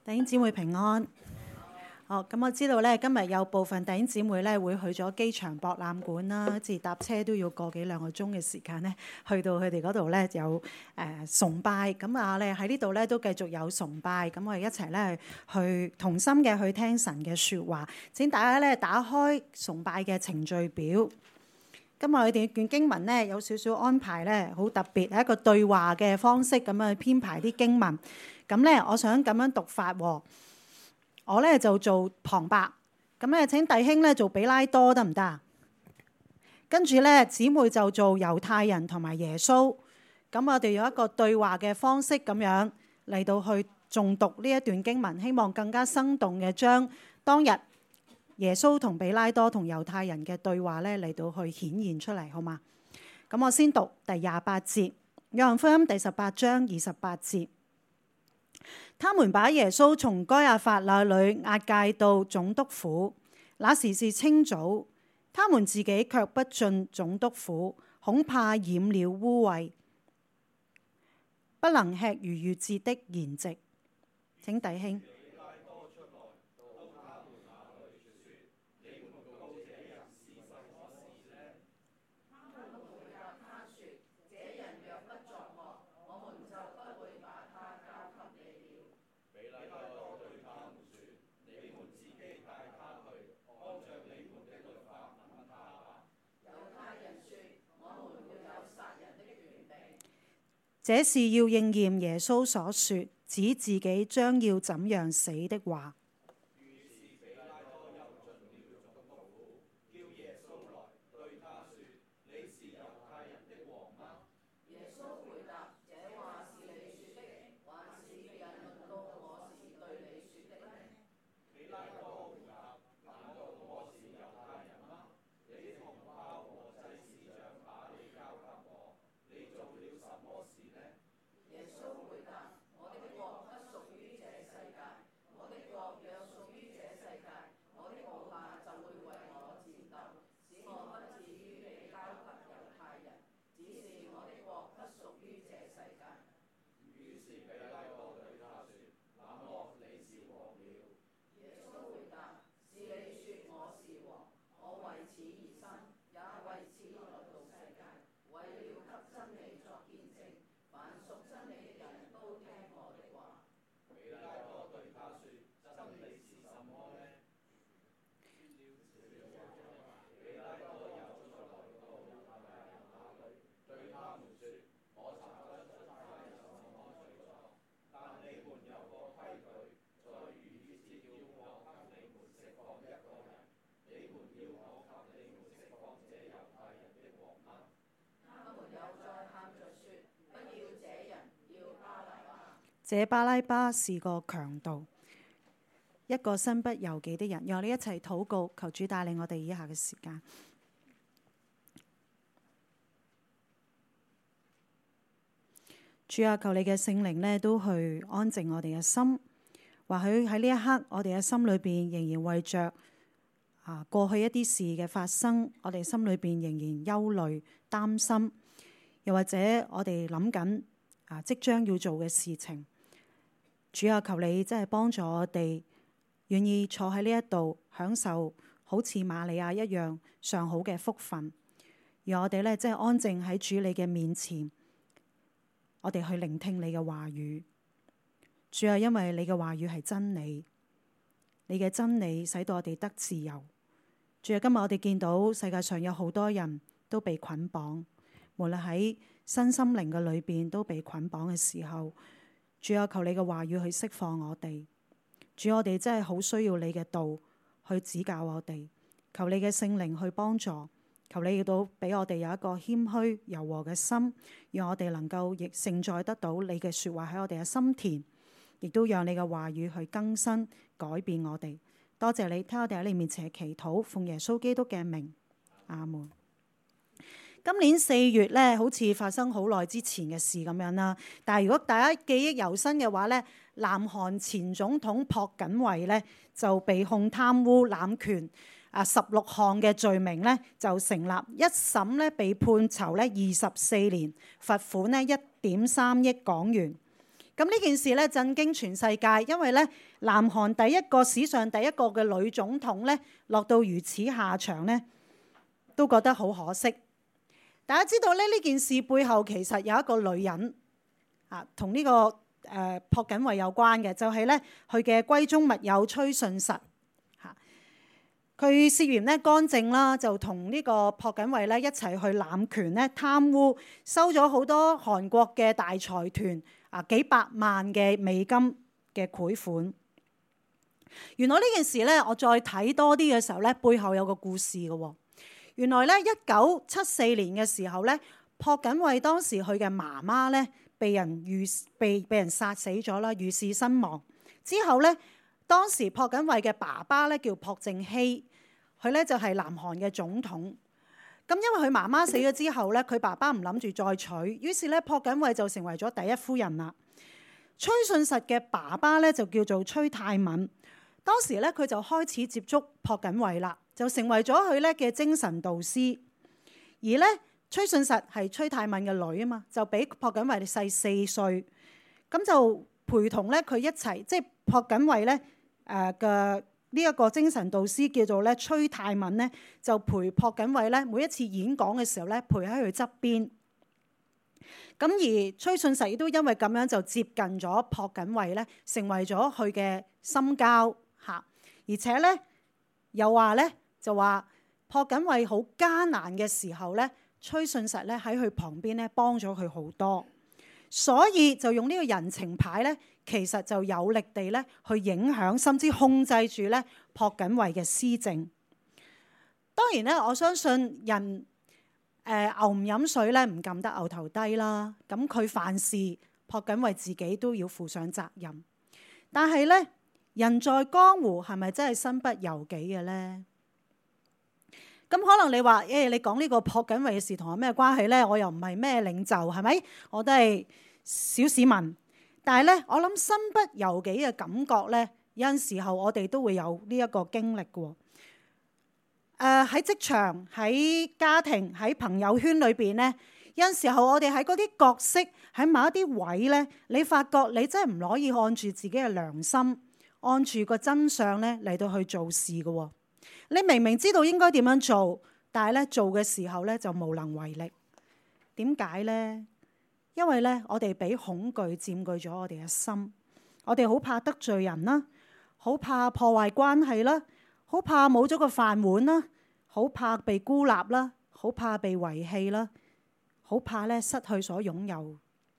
弟兄姊妹平安。好，咁我知道咧，今日有部分弟兄姊妹咧會去咗機場博覽館啦，自搭車都要個幾兩個鐘嘅時間咧，去到佢哋嗰度咧有崇拜。咁啊，我哋喺呢度咧都繼續有崇拜。咁我哋一齊咧去同心嘅去聽神嘅説話。請大家咧打開崇拜嘅程序表。今日我哋段經文咧有少少安排咧，好特別，係一個對話嘅方式咁樣去編排啲經文。咁咧，我想咁樣讀法喎。我咧就做旁白，咁咧請弟兄咧做比拉多得唔得啊？跟住咧姊妹就做猶太人同埋耶穌。咁我哋有一個對話嘅方式咁樣嚟到去誦讀呢一段經文，希望更加生動嘅將當日耶穌同比拉多同猶太人嘅對話咧嚟到去顯現出嚟，好嗎？咁我先讀第28節，約翰福音第18章28節。他們把耶穌從該亞法那裏押解到總督府，那時是清早，他們自己卻不進總督府，恐怕染了污穢，不能吃逾越節的筵席。請弟兄。這是要應驗耶穌所說指自己將要怎樣死的話。這巴拉巴是個強盜，一個身不由己的人。讓我哋一齊禱告，求主帶領我哋以下嘅時間。主啊，求你嘅聖靈呢都去安靜我哋嘅心。或許喺呢一刻，我哋嘅心裏邊仍然為着過去一啲事嘅發生，我哋心裏邊仍然憂慮擔心，又或者我哋諗緊即將要做嘅事情。主啊，求你真係幫助我哋，願意坐喺呢一度享受好似瑪利亞一樣上好嘅福分，讓我哋咧真係安靜喺主你嘅面前，我哋去聆聽你嘅話語。主啊，因為你嘅話語係真理，你嘅真理使到我哋得自由。主啊，今日我哋見到世界上有好多人都被捆綁，無論喺身心靈嘅裏邊都被捆綁嘅時候，主啊，求你嘅話語去釋放我哋。主，我哋真係好需要你嘅道去指教我哋，求你嘅聖靈去幫助，求你亦都俾我哋有一個謙虛柔和嘅心，讓我哋能夠亦承載得到你嘅說話喺我哋嘅心田，亦都讓你嘅話語去更新改變我哋。多謝你聽我哋喺你面前嘅祈禱，奉耶穌基督嘅名，阿門。今年4月咧，好似發生好耐之前嘅事咁樣啦。但係如果大家記憶猶新嘅話咧，南韓前總統朴槿惠咧就被控貪污濫權16項嘅罪名咧就成立，一審咧被判囚咧24年，罰款咧1.3億港元。 咁呢件事咧震驚全世界，因為咧南韓史上第一個嘅女總統咧落到如此下場咧，都覺得好可惜。大家知道咧呢件事背後其實有一個女人啊，同呢個朴槿惠有關嘅，就係咧佢嘅閨中密友崔順實嚇。佢涉嫌咧干政啦，就同呢個朴槿惠咧一齊去濫權咧貪污，收咗好多韓國嘅大財團幾百萬嘅美金嘅賄款。原來呢件事咧，我再睇多啲嘅時候咧，背後有個故事嘅喎。原來咧1974年嘅時候咧，朴槿惠當時佢嘅媽媽咧被人殺死咗啦，遇刺身亡。之後咧，當時朴槿惠嘅爸爸咧叫朴正熙，佢咧就係南韓嘅總統。咁因為佢媽媽死咗之後咧，佢爸爸唔諗住再娶，於是咧朴槿惠就成為咗第一夫人啦。崔順實嘅爸爸咧就叫做崔泰敏，當時咧佢就開始接觸朴槿惠啦，就成為咗佢咧嘅精神導師。而咧崔順實係崔泰敏嘅女啊嘛，就比朴槿惠細4歲，咁就陪同咧佢一齊，即係朴槿惠咧嘅呢一個精神導師叫做咧崔泰敏咧，就陪朴槿惠咧每一次演講嘅時候咧陪喺佢側邊。咁而崔順實亦都因為咁樣就接近咗朴槿惠咧，成為咗佢嘅心交嚇。而且咧又話咧就話朴槿惠好艱難嘅時候咧，崔順實咧喺佢旁邊咧幫咗佢好多，所以就用呢個人情牌咧，其實就有力地咧去影響甚至控制住咧朴槿惠嘅施政。當然咧，我相信人牛唔飲水咧唔撳得牛頭低啦。咁佢犯事，朴槿惠自己都要負上責任。但係咧，人在江湖係咪真係身不由己嘅咧？咁可能你話你講呢個朴槿惠嘅事同我咩關係咧？我又唔係咩領袖，係咪？我都係小市民。但係咧，我諗身不由己嘅感覺咧，有陣時候我哋都會有呢一個經歷嘅。喺職場、喺家庭、喺朋友圈裏邊咧，有陣時候我哋喺嗰啲角色喺某一啲位咧，你發覺你真係唔可以按住自己嘅良心，按住個真相咧嚟到去做事嘅。你明明知道應該點樣做，但係咧做嘅時候咧就無能為力。點解咧？因為咧我哋俾恐懼佔據咗我哋嘅心，我哋好怕得罪人啦，好怕破壞關係啦，好怕冇咗個飯碗啦，好怕被孤立啦，好怕被遺棄啦，好怕咧失去所擁有。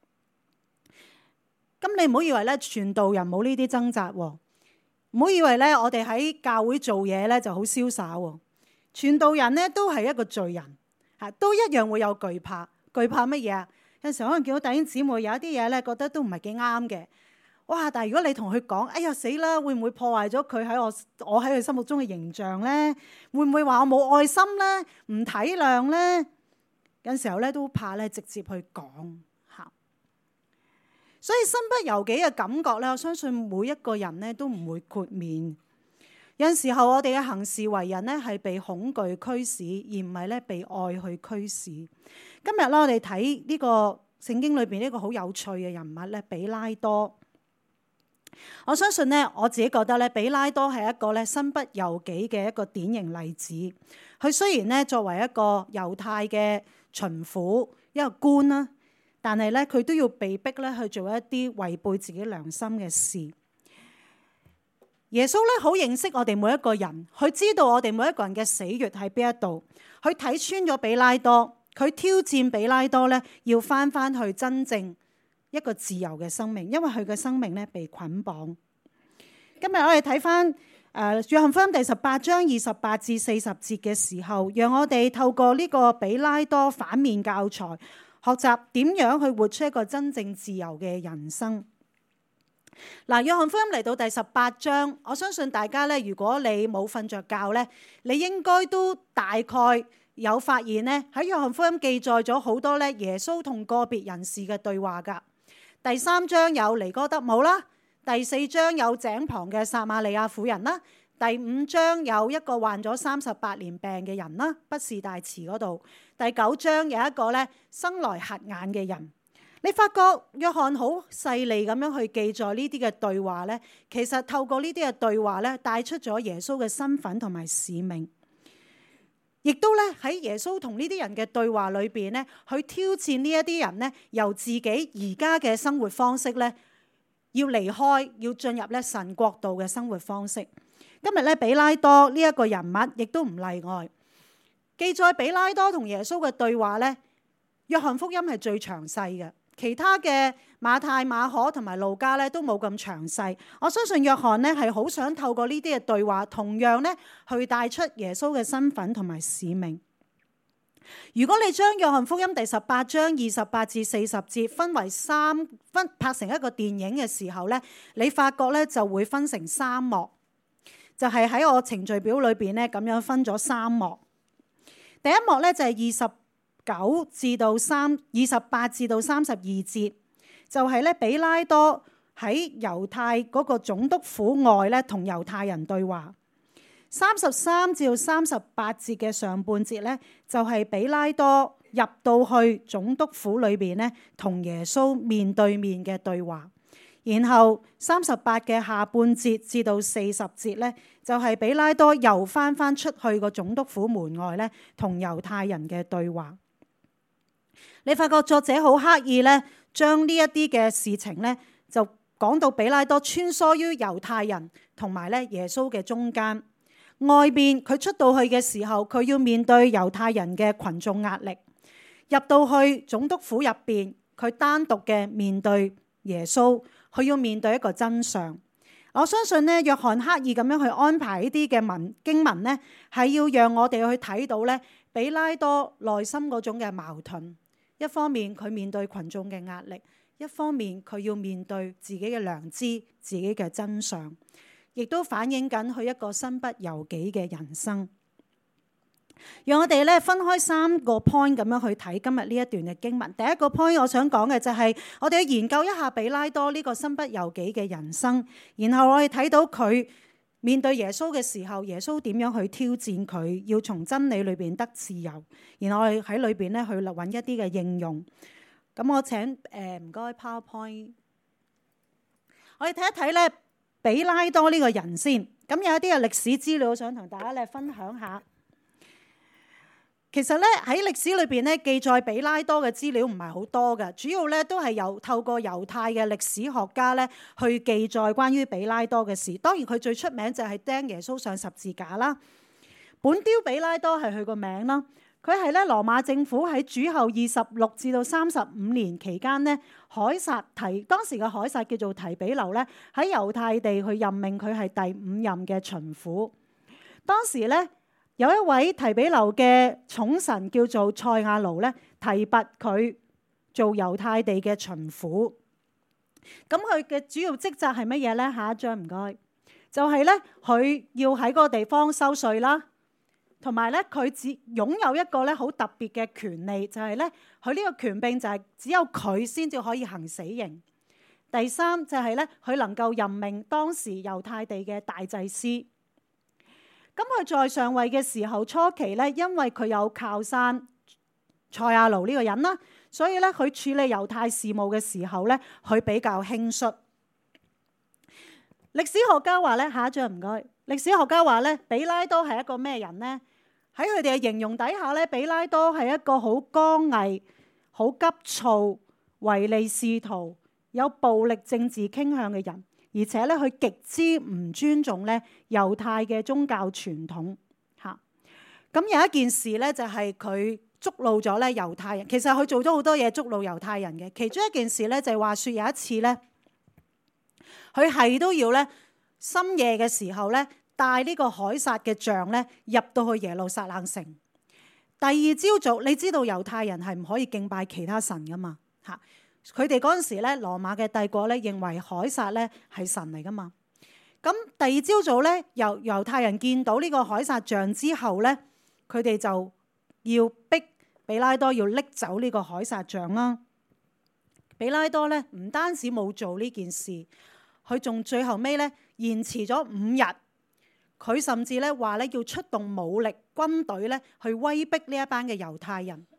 咁你唔好以為咧傳道人冇呢啲掙扎喎，唔好以為咧我哋喺教會做嘢咧就好瀟灑喎。傳道人咧都係一個罪人，都一樣會有懼怕。懼怕乜嘢啊？有陣時可能見到弟兄姊妹有一啲嘢咧，覺得都唔係幾啱嘅。哇！但係如果你同佢講，哎呀死啦，會唔會破壞咗佢喺我喺佢心目中嘅形象咧？會唔會話我冇愛心咧？唔體諒咧？有陣時候咧都怕咧直接去講嚇。所以身不由己嘅感覺咧，我相信每一個人咧都唔會豁免。有陣時候我哋嘅行事為人咧係被恐懼驅使，而唔係咧被愛去驅使。今日咧我哋睇呢個聖經裏邊呢個好有趣嘅人物咧，比拉多。我相信咧，我自己覺得咧，比拉多係一個咧身不由己嘅一個典型例子。佢雖然咧作為一個猶太嘅巡撫，一個官啦，但係咧佢都要被逼咧去做一啲違背自己良心嘅事。耶穌咧好認識我哋每一個人，佢知道我哋每一個人嘅死穴喺邊一度，佢睇穿咗比拉多，佢挑戰比拉多咧要翻去真正一個自由嘅生命，因為佢嘅生命咧被捆綁。今日我哋睇翻約翰福音第18章28至40節嘅時候，讓我哋透過呢個比拉多反面教材，學習點樣去活出一個真正自由嘅人生。嗱，約翰福音嚟到第18章，我相信大家咧，如果你冇瞓着覺咧，你應該都大概有發現咧，喺約翰福音記載咗好多咧耶穌同個別人士嘅對話噶。第3章有尼哥德姆啦，第4章有井旁嘅撒瑪利亞婦人啦，第5章有一個患咗38年病嘅人啦，畢士大池嗰度。第9章有一個咧生來瞎眼嘅人。 你發覺約翰好細膩咁樣去記載呢啲嘅對話咧，其實透過呢啲嘅對話咧，帶出咗耶穌嘅身份同埋使命，亦都咧喺耶穌同呢啲人嘅對話裏邊咧，去挑戰呢一啲人咧，由自己而家嘅生活方式咧，要離開，要進入咧神國度嘅生活方式。今日咧，比拉多呢一個人物亦都唔例外，記載比拉多同耶穌嘅對話咧，約翰福音係最詳細嘅。其他嘅馬太、馬可同埋路加咧都冇咁詳細。我相信約翰咧係好想透過呢啲嘅對話，同樣咧去帶出耶穌嘅身份同埋使命。如果你將約翰福音第18章28至40節分為拍成一個電影嘅時候咧，你發覺咧就會分成3幕，就係喺我程序表裏邊咧咁樣分咗3幕。第一幕咧就係28至到32節，就係咧比拉多喺猶太嗰個總督府外咧同猶太人對話。33至到38節嘅上半節咧，就係比拉多入到去總督府裏邊咧同耶穌面對面嘅對話。然後38嘅下半節至到40節咧，就係比拉多又翻出去個總督府門外咧同猶太人嘅對話。你發覺作者好刻意咧，將呢一啲嘅事情咧，就講到比拉多穿梭於猶太人同埋咧耶穌嘅中間。外邊佢出到去嘅時候，佢要面對猶太人嘅群眾壓力；入到去總督府入邊，佢單獨嘅面對耶穌，佢要面對一個真相。我相信咧，約翰刻意咁樣去安排呢啲嘅經文咧，係要讓我哋去睇到咧比拉多內心嗰種嘅矛盾。一方面佢面對群眾嘅壓力，一方面佢要面對自己嘅良知、自己嘅真相，亦都反映緊佢一個身不由己嘅人生。讓我哋咧分開3個 point 咁樣去睇今日呢一段嘅經文。第一個 point 我想講嘅就係我哋去研究一下比拉多呢個身不由己嘅人生，然後我哋睇到佢面對耶穌嘅時候，耶穌點樣去挑戰佢，要從真理裏邊得自由。然後我哋喺裏邊咧去揾一啲嘅應用。咁我請唔該 PowerPoint， 我哋睇一睇咧比拉多呢個人先。咁有一啲嘅歷史資料想同大家咧分享下。其實咧喺歷史裏邊咧記載比拉多嘅資料唔係好多嘅，主要咧都係透過猶太嘅歷史學家咧去記載關於比拉多嘅事。當然佢最出名就係釘耶穌上十字架啦。本丟比拉多係佢個名啦。佢係咧羅馬政府喺主後26至到35年期間咧，當時嘅凱撒叫做提比留咧，喺猶太地去任命佢係第5任嘅巡撫。當時咧有一位提比留嘅寵臣叫做塞亞奴咧，提拔佢做猶太地嘅巡撫。咁佢嘅主要職責係乜嘢咧？下一張唔該，就係咧佢要喺嗰個地方收稅啦。同埋咧，佢只擁有一個咧好特別嘅權利，就係咧佢呢個權柄就係只有佢先至可以行死刑。第3就係咧，佢能夠任命當時猶太地嘅大祭司。咁佢在上位嘅時候，初期咧，因為佢有靠山塞亞奴呢個人啦，所以咧佢處理猶太事務嘅時候咧，佢比較輕率。歷史學家話咧，下一張唔該。歷史學家話咧，比拉多係一個咩人呢？喺佢哋嘅形容底下咧，比拉多係一個好剛毅、好急躁、唯利是圖、有暴力政治傾向嘅人，而且咧佢極之唔尊重咧猶太嘅宗教傳統嚇。咁有一件事咧，就係佢觸怒咗咧猶太人。其實佢做咗好多嘢觸怒猶太人嘅。其中一件事咧，就係話説有一次咧，佢係都要咧深夜嘅時候咧，帶呢個凱撒嘅像咧入到去耶路撒冷城。第二朝早，你知道猶太人係唔可以敬拜其他神噶嘛嚇？佢哋嗰陣時咧，羅馬嘅帝國咧認為凱撒咧係神嚟噶嘛。咁第二朝早咧，猶太人見到呢個凱撒像之後咧，佢哋就要逼比拉多要拎走呢個凱撒像啦。比拉多咧唔單止冇做呢件事，佢仲最後尾咧延遲咗5日。佢甚至咧話咧要出動武力軍隊咧去威逼呢一班嘅猶太人。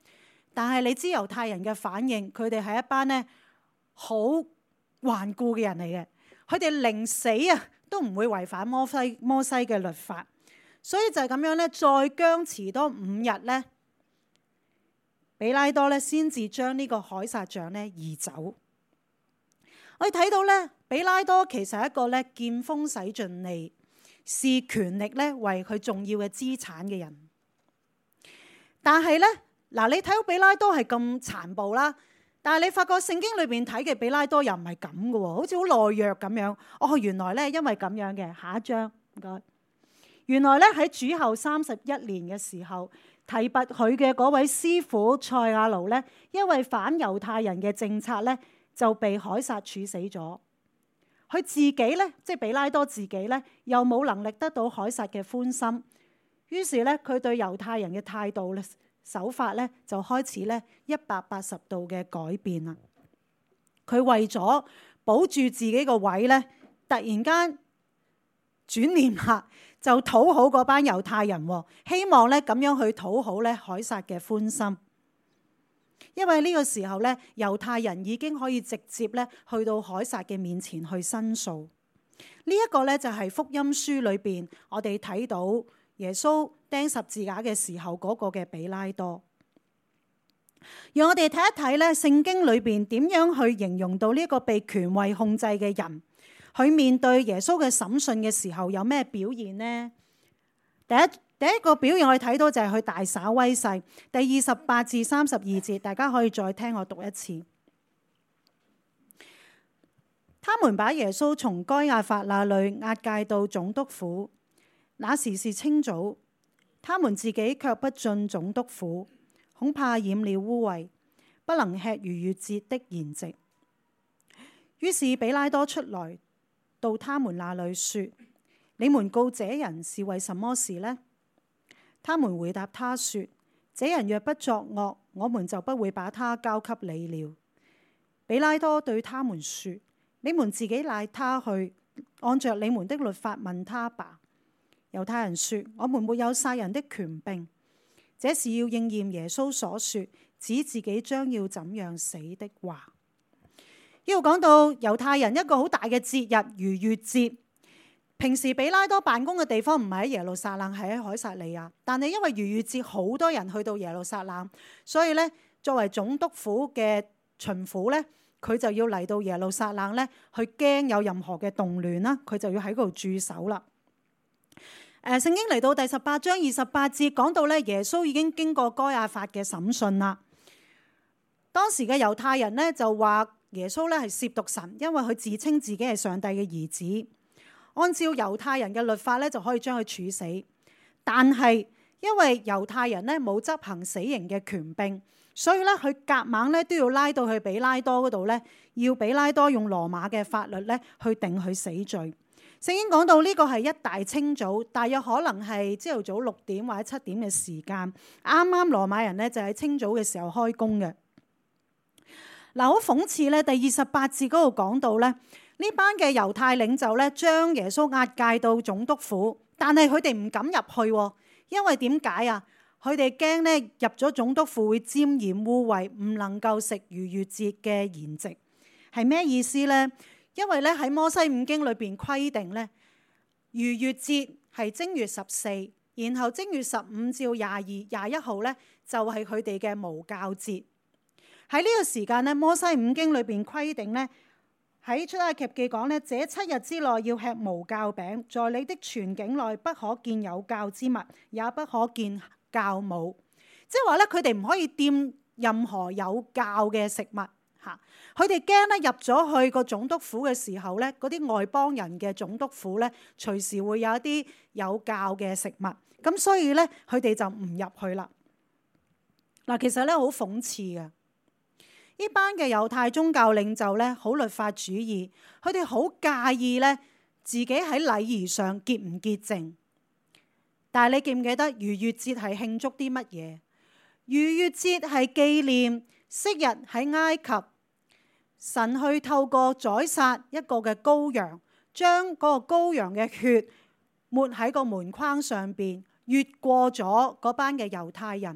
但係你知猶太人嘅反應，佢哋係一班呢好頑固嘅人嚟嘅，佢哋寧死啊都唔會違反摩西嘅律法，所以就係咁樣咧，再僵持多5日咧，比拉多咧先至將呢個凱撒像咧移走。我哋睇到咧，比拉多其實係一個咧見風使盡利，視權力咧為佢重要嘅資產嘅人。但係咧，嗱，你睇到比拉多係咁殘暴啦，但係你發覺聖經裏邊睇嘅比拉多又唔係咁嘅喎，好似好懦弱咁樣。哦，原來咧因為咁樣嘅。下一章唔該。原來咧喺主後31年嘅時候，提拔佢嘅嗰位師傅塞亞奴咧，因為反猶太人嘅政策咧，就被凱撒處死咗。佢自己咧，即係比拉多自己咧，又冇能力得到凱撒嘅歡心，於是咧佢對猶太人嘅態度咧、手法咧，就開始咧180度嘅改變啦。佢為咗保住自己個位咧，突然間轉念下，就討好嗰班猶太人，希望咧咁樣去討好咧凱撒嘅歡心。因為呢個時候咧，猶太人已經可以直接咧去到凱撒嘅面前去申訴。呢一個咧就係福音書裏邊我哋睇到耶穌釘十字架嘅時候嗰個嘅比拉多。讓我哋睇一睇咧聖經裏邊點樣去形容到呢一個被權位控制嘅人，佢面對耶穌嘅審訊嘅時候有咩表現呢？第一個表現我哋睇到就係佢大耍威勢。第28至32節，大家可以再聽我讀一次。他們把耶穌從該亞法那裏押解到總督府，那時是清早，他們自己卻不進總督府，恐怕染了污穢，不能吃逾越節的筵席。於是比拉多出來到他們那裏說：你們告這人是為什麼事呢？他們回答他說：這人若不作惡，我們就不會把他交給你了。比拉多對他們說：你們自己帶他去，按着你們的律法問他吧。猶太人說：我們沒有殺人的權柄。這是要應驗耶穌所說指自己將要怎樣死的話。呢度講到猶太人一個好大嘅節日逾越節。平時比拉多辦公嘅地方唔係喺耶路撒冷，係喺凱撒利亞。但係因為逾越節好多人去到耶路撒冷，所以咧作為總督府嘅巡撫咧，佢就要嚟到耶路撒冷咧，去驚有任何嘅動亂啦，佢就要喺嗰度駐守啦。聖經嚟到第18章28節講到咧，耶穌已經經過該亞法嘅審訊啦。當時嘅猶太人咧就話耶穌咧係褻瀆神，因為佢自稱自己係上帝嘅兒子。按照猶太人嘅律法咧，就可以將佢處死。但係因為猶太人咧冇執行死刑嘅權柄，所以咧佢夾硬咧都要拉到去比拉多嗰度咧，要比拉多用羅馬嘅法律咧去定佢死罪。聖經講到呢個係一大清早，大約可能係朝頭早6點或者7點嘅時間，啱啱羅馬人咧就喺清早嘅時候開工嘅。嗱，好諷刺咧，第28節嗰度講到咧。呢班嘅猶太領袖咧，將耶穌押解到總督府，但係佢哋唔敢入去，因為點解啊？佢哋驚咧入咗總督府會沾染污穢，唔能夠食逾越節嘅筵席。係咩意思咧？因為咧喺摩西五經裏邊規定咧，逾越節係正月14，然後正月15至22、21號咧就係佢哋嘅無酵節。喺呢個時間咧，摩西五經裏邊規定咧。喺出埃及記講咧，這7日之內要吃無酵餅，在你的全境內不可見有酵之物，也不可見酵母。即係話咧，佢哋唔可以掂任何有酵嘅食物嚇。佢哋驚咧入咗去個總督府嘅時候咧，嗰啲外邦人嘅總督府咧，隨時會有一啲有酵嘅食物，咁所以咧佢哋就唔入去啦。嗱，其實咧好諷刺嘅。呢班嘅猶太宗教領袖咧，好律法主義，佢哋好介意咧自己喺禮儀上潔唔潔淨。但係你記唔記得逾越節係慶祝啲乜嘢？逾越節係紀念昔日喺埃及，神去透過宰殺一個嘅羔羊，將嗰個羔羊嘅血抹喺個門框上邊，越過咗嗰班嘅猶太人。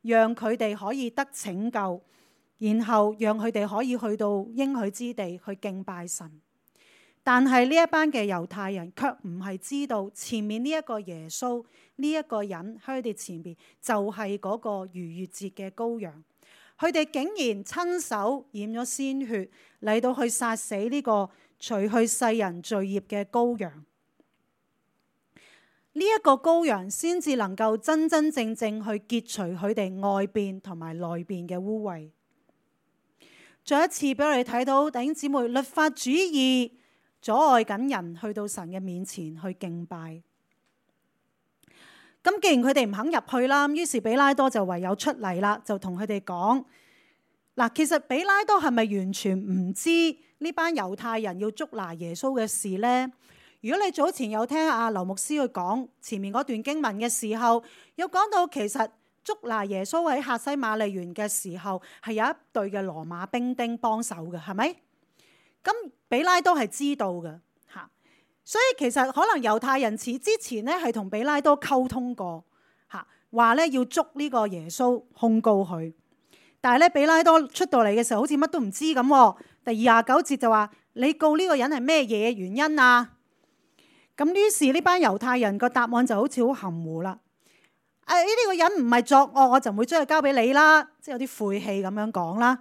讓佢哋可以得拯救，然後讓佢哋可以去到應許之地去敬拜神。但係呢一班嘅猶太人卻唔係知道前面呢一個耶穌呢一個人喺佢哋前面就係嗰個逾越節嘅羔羊，佢哋竟然親手染咗鮮血嚟到去殺死呢個除去世人罪孽嘅羔羊。呢一個羔羊先至能夠真真正正去潔除佢哋外邊同埋內邊嘅污穢。再一次俾我哋睇到弟兄姊妹，律法主義阻礙緊人去到神嘅面前去敬拜。咁既然佢哋唔肯入去啦，於是比拉多就唯有出嚟啦，就同佢哋講嗱，其實比拉多係咪完全唔知呢班猶太人要捉拿耶穌嘅事呢？如果你早前有聽阿劉牧師去講前面嗰段經文嘅時候，有講到其實捉拿耶穌喺客西馬尼園嘅時候係有一隊嘅羅馬兵丁幫手嘅，係咪？咁比拉多係知道嘅嚇，所以其實可能猶太人之前咧係同比拉多溝通過嚇，話咧要捉呢個耶穌控告佢。但係咧比拉多出到嚟嘅時候好似乜都唔知咁。第29節就話：你告呢個人係咩嘢原因啊？咁於是呢班猶太人個答案就好似好含糊啦。呢個人唔係作惡，我就唔會將佢交俾你啦，即係有啲晦氣咁樣講啦。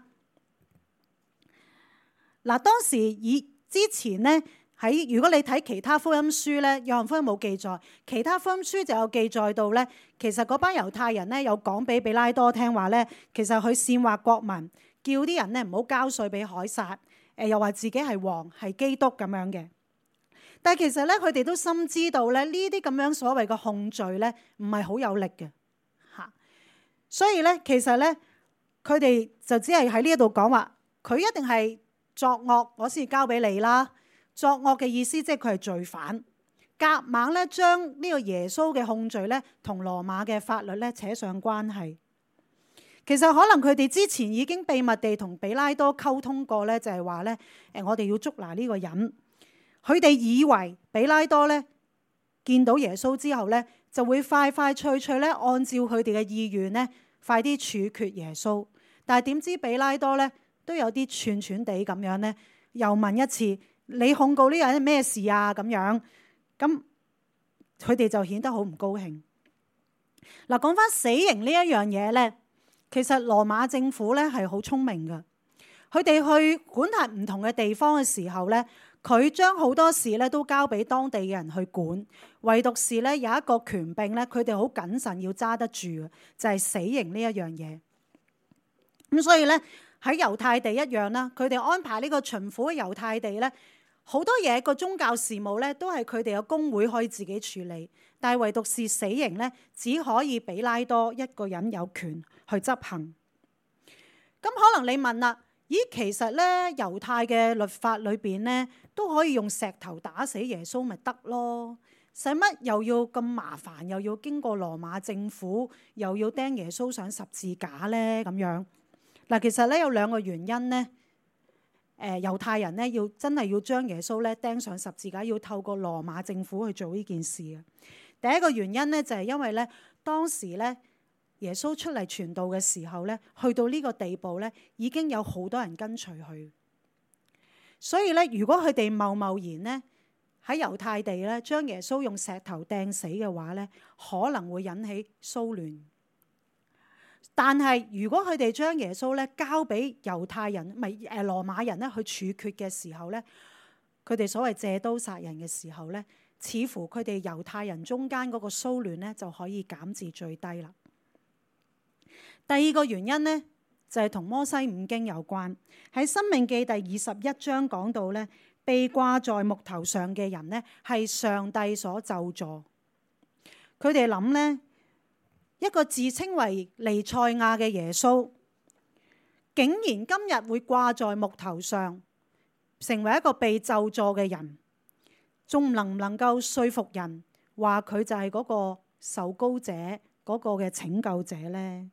嗱，當時之前咧如果你睇其他福音書咧，約翰福音冇記載，其他福音書就有記載到咧，其實嗰班猶太人咧有講俾比拉多聽話咧，其實佢煽惑國民，叫啲人咧唔好交稅俾凱撒，又話自己係王係基督咁樣嘅。但係其實咧，佢哋都深知道咧，呢啲咁樣所謂嘅控罪咧，唔係好有力嘅嚇。所以咧，其實咧，佢哋就只係喺呢一度講話，佢一定係作惡，我先交俾你啦。作惡嘅意思即係佢係罪犯，夾硬咧將呢個耶穌嘅控罪咧同羅馬嘅法律咧扯上關係。其實可能佢哋之前已經秘密地同比拉多溝通過咧，就係話咧，我哋要捉拿呢個人。佢哋以為比拉多咧見到耶穌之後咧，就會快快脆脆咧按照佢哋嘅意願咧，快啲處決耶穌。但係點知比拉多咧都有啲串串地咁樣咧，又問一次：你控告呢個人係咩事啊？咁樣，咁佢哋就顯得好唔高興。嗱，講翻死刑呢一樣嘢咧，其實羅馬政府咧係好聰明嘅。佢哋去管轄唔同嘅地方嘅時候咧，佢將好多事咧都交俾當地嘅人去管，唯獨是咧有一個權柄咧，佢哋好謹慎要揸得住嘅，就係死刑呢一樣嘢。咁所以咧喺猶太地一樣啦，佢哋安排呢個巡撫嘅猶太地咧，好多嘢個宗教事務咧都係佢哋嘅公會可以自己處理，但係唯獨是死刑咧，只可以比拉多一個人有權去執行。咁可能你問啦，咦，其實咧猶太嘅律法裏邊咧都可以用石頭打死耶穌咪得咯？使乜又要咁麻煩，又要經過羅馬政府，又要釘耶穌上十字架咧？咁樣嗱，其實咧有兩個原因咧。猶太人咧真係要將耶穌咧釘上十字架，要透過羅馬政府去做呢件事嘅。第一個原因咧就係因為咧當時咧耶穌出嚟傳道嘅時候咧，去到呢個地步咧已經有好多人跟隨佢，所以咧如果佢哋貿然咧喺猶太地咧將耶穌用石頭掟死嘅話咧，可能會引起騷亂。但係如果佢哋將耶穌咧交俾猶太人，羅馬人咧去處決嘅時候咧，佢哋所謂借刀殺人嘅時候咧，似乎佢哋猶太人中間嗰個騷亂咧就可以減至最低啦。第二個原因咧就係同摩西五經有關，喺申命記第21章講到咧，被掛在木頭上嘅人咧係上帝所咒詛。佢哋諗咧，一個自稱為彌賽亞嘅耶穌，竟然今日會掛在木頭上，成為一個被咒詛嘅人，仲能唔能夠說服人話佢就係嗰個受膏者，嗰個嘅拯救者呢？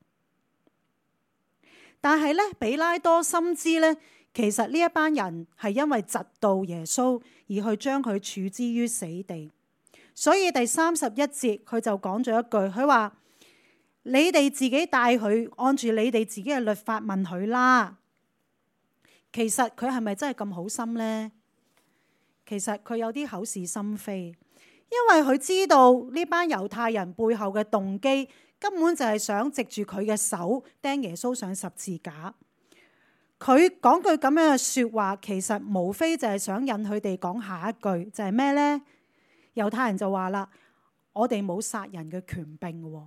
但係咧，比拉多深知咧，其實呢一班人係因為嫉妒耶穌而去將佢處之於死地，所以第31節佢就講咗一句，佢話： 你哋自己帶佢按住你哋自己嘅律法問佢啦。其實佢係咪真係咁好心呢？其實佢有啲口是心非，因為佢知道呢班猶太人背後嘅動機根本就係想藉住佢嘅手釘耶穌上十字架。佢講句咁樣嘅說話，其實無非就係想引佢哋講下一句，就係咩呢？猶太人就話啦：我哋冇殺人嘅權柄。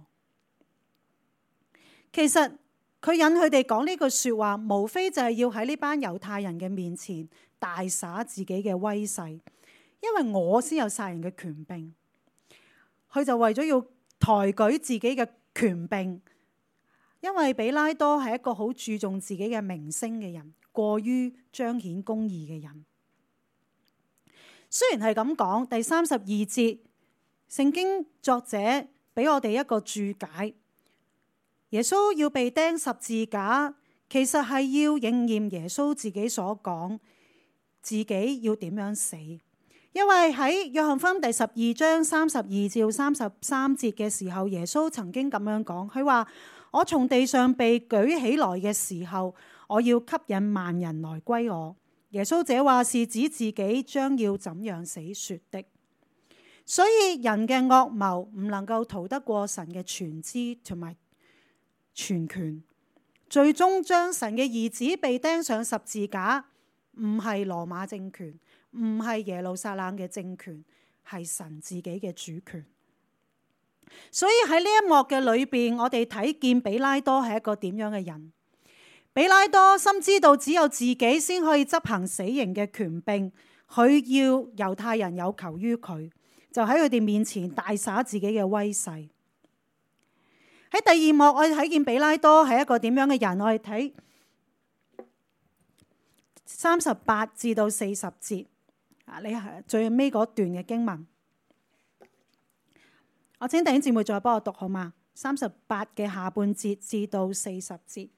其實佢引佢哋講呢句說話，無非就係要喺呢班猶太人嘅面前大灑自己嘅威勢，因為我先有殺人嘅權柄。佢就為咗要抬舉自己嘅權柄，因為比拉多係一個好注重自己嘅名聲嘅人，過於彰顯公義嘅人。雖然係咁講，第32節聖經作者俾我哋一個注解。耶穌要被釘十字架，其實係要應驗耶穌自己所講，自己要點樣死。因為喺約翰福音第12章32至33節嘅時候，耶穌曾經咁樣講，佢話：我從地上被舉起來嘅時候，我要吸引萬人來歸我。耶穌這話是指自己將要怎樣死說的。所以人嘅惡謀唔能夠逃得過神嘅全知同埋全權，最終將神嘅兒子被釘上十字架，唔係羅馬政權，唔係耶路撒冷嘅政權，係神自己嘅主權。所以喺呢一幕嘅裏邊，我哋睇見比拉多係一個點樣嘅人。比拉多深知道只有自己先可以執行死刑嘅權柄，佢要猶太人有求於佢，就喺佢哋面前大灑自己嘅威勢。喺第二幕，我哋睇見比拉多係一個點樣嘅人。我哋睇38至到40節，你係最尾嗰段嘅經文。我請弟兄姊妹再幫我讀好嗎？38嘅下半節至到40節。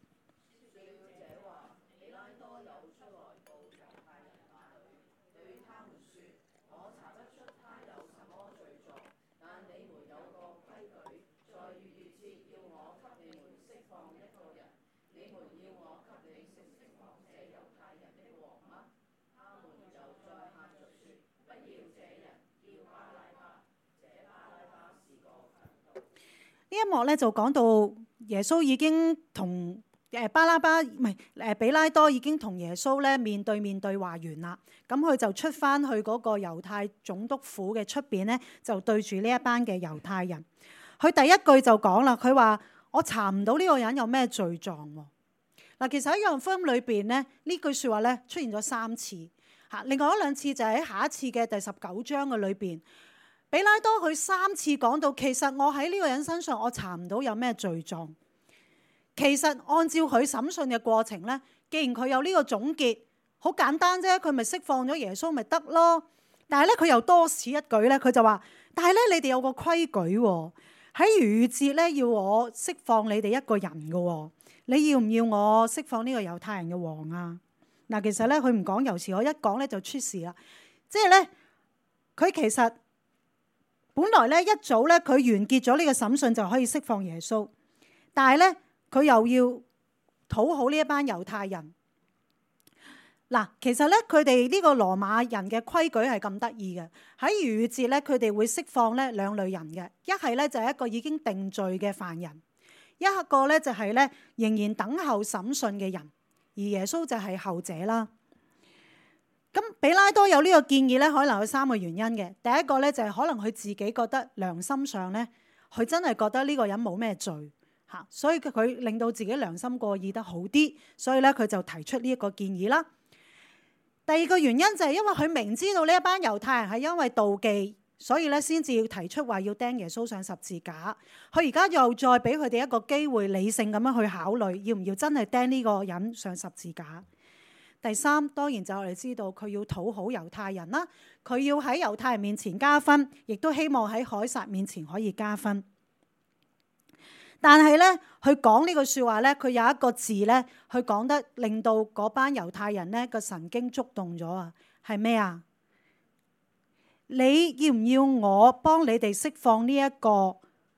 呢一幕咧就講到耶穌已經同比拉多已經同耶穌咧面對話完啦。咁佢就出翻去嗰個猶太總督府嘅出邊咧，就對住呢一班嘅猶太人。佢第一句就講啦，佢話：我查唔到呢個人有咩罪狀喎。嗱，其實喺約翰福音裏邊咧，呢句説話咧出現咗3次嚇，另外一2次就喺下一次嘅第19章嘅裏邊。比拉多佢3次講到，其實我喺呢個人身上我查唔到有咩罪狀。其實按照佢審訊嘅過程咧，既然佢有呢個總結，好簡單啫，佢咪釋放咗耶穌咪得咯。但係咧佢又多此一舉咧，佢就話：但係咧你哋有個規矩喎，喺逾越節咧要我釋放你哋一個人嘅喎，你要唔要我釋放呢個猶太人嘅王啊？嗱，其實咧佢唔講猶詞，我一講咧就出事啦。即係咧佢其實本來咧一早咧佢完結咗呢個審訊就可以釋放耶穌，但係咧佢又要討好呢一班猶太人。嗱，其實咧佢哋呢個羅馬人嘅規矩係咁得意嘅。喺逾越節咧，佢哋會釋放咧2類人嘅，一係咧就係一個已經定罪嘅犯人，一個咧就係咧仍然等候審訊嘅人，而耶穌就係後者啦。咁比拉多有呢個建議咧，可能有3個原因嘅。第一個咧就係可能佢自己覺得良心上咧，佢真係覺得呢個人冇咩罪嚇，所以佢令到自己良心過意得好啲，所以咧佢就提出呢一個建議啦。第二個原因就係因為佢明知道呢一班猶太人係因為妒忌，所以咧先至要提出話要釘耶穌上十字架。佢而家又再俾佢哋一個機會，理性咁樣去考慮要唔要真係釘呢個人上十字架。第3，當然就我哋知道佢要討好猶太人啦，佢要喺猶太人面前加分，亦都希望喺凱撒面前可以加分。但係咧，佢講呢句説話咧，佢有一個字咧，佢講得令到嗰班猶太人咧個神經觸動咗啊！係咩啊？你要唔要我幫你哋釋放呢一個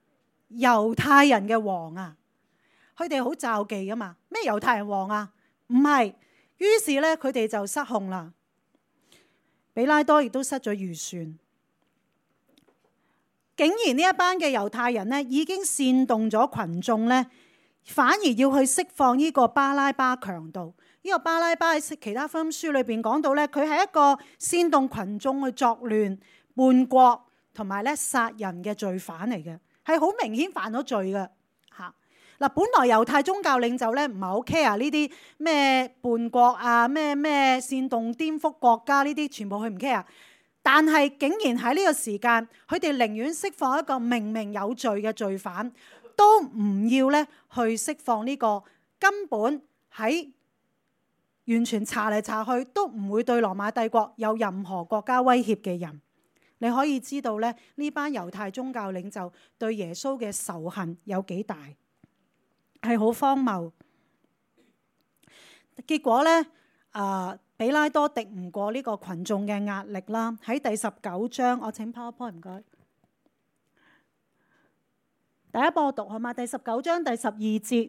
猶太人嘅王啊！佢哋好罩忌噶嘛？咩猶太人王啊？唔係，於是咧佢哋就失控啦。比拉多亦都失咗預算，竟然呢一班嘅猶太人呢已經煽動咗群眾呢，反而要去釋放呢個巴拉巴強盜。呢個巴拉巴喺其他福音書裏邊講到咧，佢係一個煽動群眾去作亂、叛國同埋咧殺人嘅罪犯嚟嘅，係好明顯犯咗罪嘅嚇。嗱，本來猶太宗教領袖咧唔係好 care 呢啲咩叛國啊、咩煽動顛覆國家呢啲，全部佢唔 care。但係竟然喺呢個時間，佢哋寧願釋放一個明明有罪嘅罪犯，都唔要咧去釋放呢個根本喺完全查嚟查去都唔會對羅馬帝國有任何國家威脅嘅人。你可以知道咧，呢班猶太宗教領袖對耶穌嘅仇恨有幾大，係好荒謬。結果咧，比拉多敵唔過呢個群眾嘅壓力啦。喺第19章，我請 PowerPoint 唔該。第一波我讀好嘛？第19章第12節。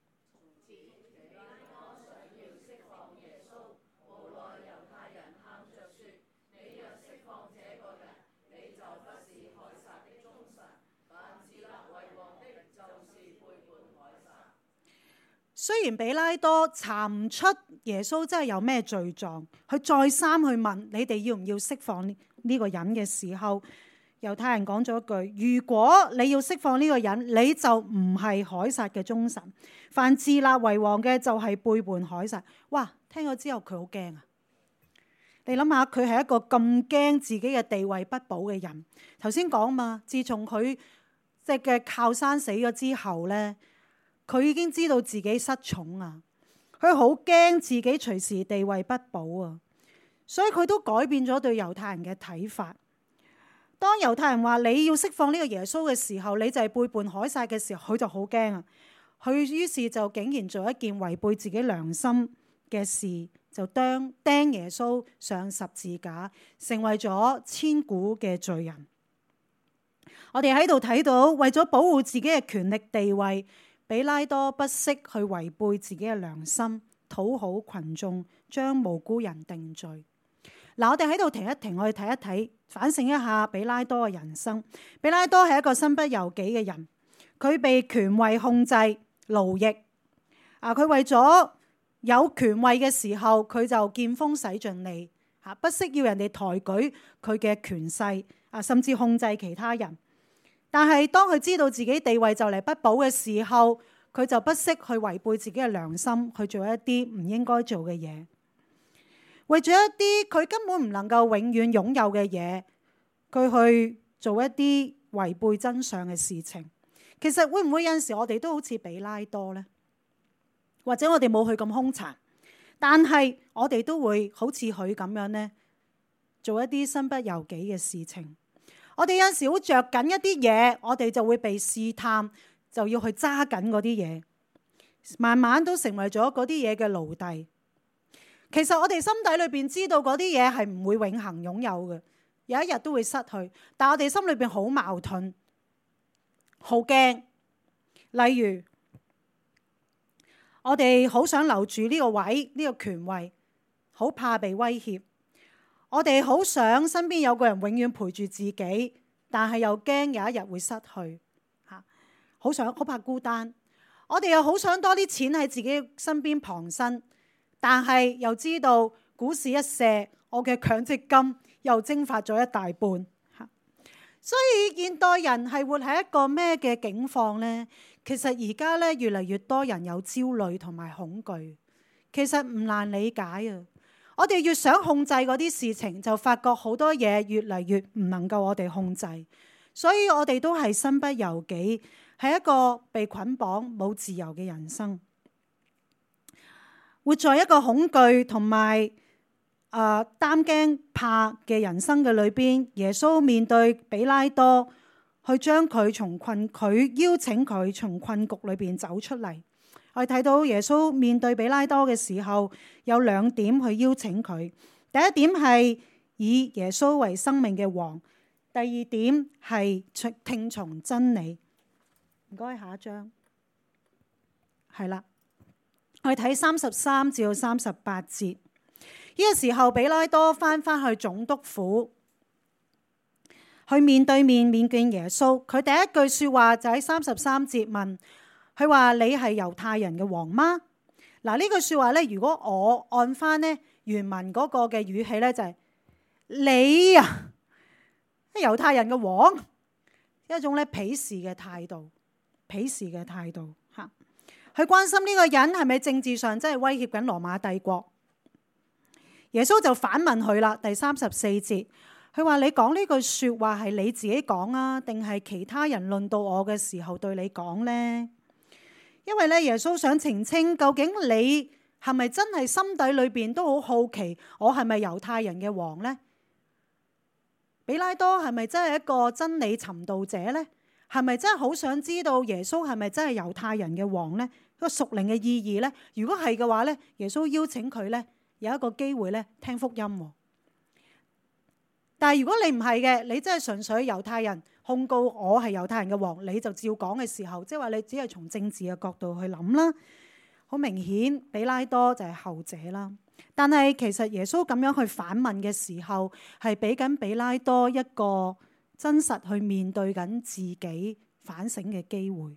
雖然比拉多查唔出耶穌真係有咩罪狀，佢再三去問你哋要唔要釋放呢個人嘅時候，猶太人講咗一句：如果你要釋放呢個人，你就唔係凱撒嘅忠臣，凡自立為王嘅就係背叛凱撒。哇！聽咗之後佢好驚啊！你諗下，佢係一個咁驚自己嘅地位不保嘅人。頭先講嘛，自從佢即係嘅靠山死咗之後咧，佢已經知道自己失寵啊！佢好驚自己隨時地位不保啊！所以佢都改變咗對猶太人嘅睇法。當猶太人話你要釋放呢個耶穌嘅時候，你就係背叛凱撒嘅時候，佢就好驚啊！佢於是就竟然做一件違背自己良心嘅事，就釘耶穌上十字架，成為咗千古嘅罪人。我哋喺度睇到，為咗保護自己嘅權力地位，比拉多不惜去違背自己嘅良心，討好群眾，將無辜人定罪。嗱，我哋喺度停一停，我哋睇一睇，反省一下比拉多嘅人生。比拉多係一個身不由己嘅人，佢被權位控制、奴役。佢為咗有權位嘅時候，佢就見風使盡利，不惜要人哋抬舉佢嘅權勢，甚至控制其他人。但係當佢知道自己地位就嚟不保嘅時候，佢就不惜去違背自己嘅良心，去做一啲唔應該做嘅嘢，為咗一啲佢根本唔能夠永遠擁有嘅嘢，佢去做一啲違背真相嘅事情。其實會唔會有陣時我哋都好似比拉多呢？或者我哋冇佢咁兇殘，但係我哋都會好似佢咁樣呢，做一啲身不由己嘅事情。我哋有陣時好着緊一啲嘢，我哋就會被試探，就要去揸緊嗰啲嘢，慢慢都成為咗嗰啲嘢嘅奴隸。其實我哋心底裏邊知道嗰啲嘢係唔會永恆擁有嘅，有一日都會失去。但我哋心裏邊好矛盾，好驚。例如我哋好想留住呢個位，呢個權位，好怕被威脅。我哋好想身邊有個人永遠陪住自己，但係又驚有一日會失去。好怕孤單。我哋又好想多啲錢喺自己身邊傍身，但係又知道股市一瀉，我嘅強積金又蒸發咗一大半。所以現代人係活喺一個咩嘅境況呢？其實而家咧越嚟越多人有焦慮同埋恐懼，其實唔難理解啊！我哋越想控制嗰啲事情，就發覺好多嘢越嚟越唔能夠我哋控制，所以我哋都係身不由己，係一個被捆綁冇自由嘅人生，活在一個恐懼同埋擔驚怕嘅人生嘅裏邊。耶穌面對比拉多，去將佢邀請佢從困局裏邊走出嚟。我哋睇到耶穌面對比拉多嘅時候，有兩點去邀請佢。第一點係以耶穌為生命嘅王，第二點係聽從真理。 唔該，下一章。係啦，我哋睇33至到38節。呢個時候，比拉多翻去總督府，去面對面見耶穌。佢第一句說話就喺33節問佢話：你係猶太人嘅王嗎？嗱，呢句說話咧，如果我按翻咧原文嗰個嘅語氣咧，就係你啊，猶太人嘅王，一種咧鄙視嘅態度，鄙視嘅態度吓。佢關心呢個人係咪政治上真係威脅緊羅馬帝國？耶穌就反問佢啦，第34節，佢話：你講呢句說話係你自己講啊，定係其他人論到我嘅時候對你講呢？因為咧，耶穌想澄清，究竟你係咪真係心底裏邊都好好奇，我係咪猶太人嘅王呢？比拉多係咪真係一個真理尋道者呢？係咪真係好想知道耶穌係咪真係猶太人嘅王呢？個屬靈嘅意義呢？如果係嘅話咧，耶穌邀請佢咧有一個機會咧聽福音。但係如果你唔係嘅，你真係純粹猶太人控告我係猶太人嘅王，你就照講嘅時候，即係話你只係從政治嘅角度去諗啦。好明顯，比拉多就係後者啦。但係其實耶穌咁樣去反問嘅時候，係俾緊比拉多一個真實去面對緊自己反省嘅機會。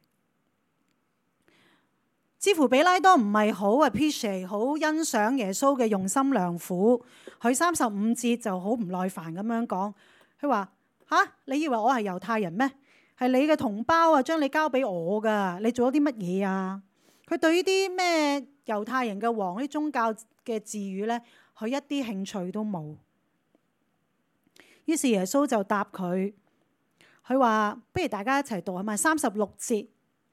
似乎比拉多唔係好 appreciate 好欣賞耶穌嘅用心良苦。佢35節就好唔耐煩咁樣講，佢話：吓，你以為我係猶太人咩？係你嘅同胞啊，將你交俾我噶，你做咗啲乜嘢啊？佢對呢啲咩猶太人嘅王啲宗教嘅字語呢，佢一啲興趣都冇。於是耶穌就答佢，佢話：不如大家一齊讀係咪36節？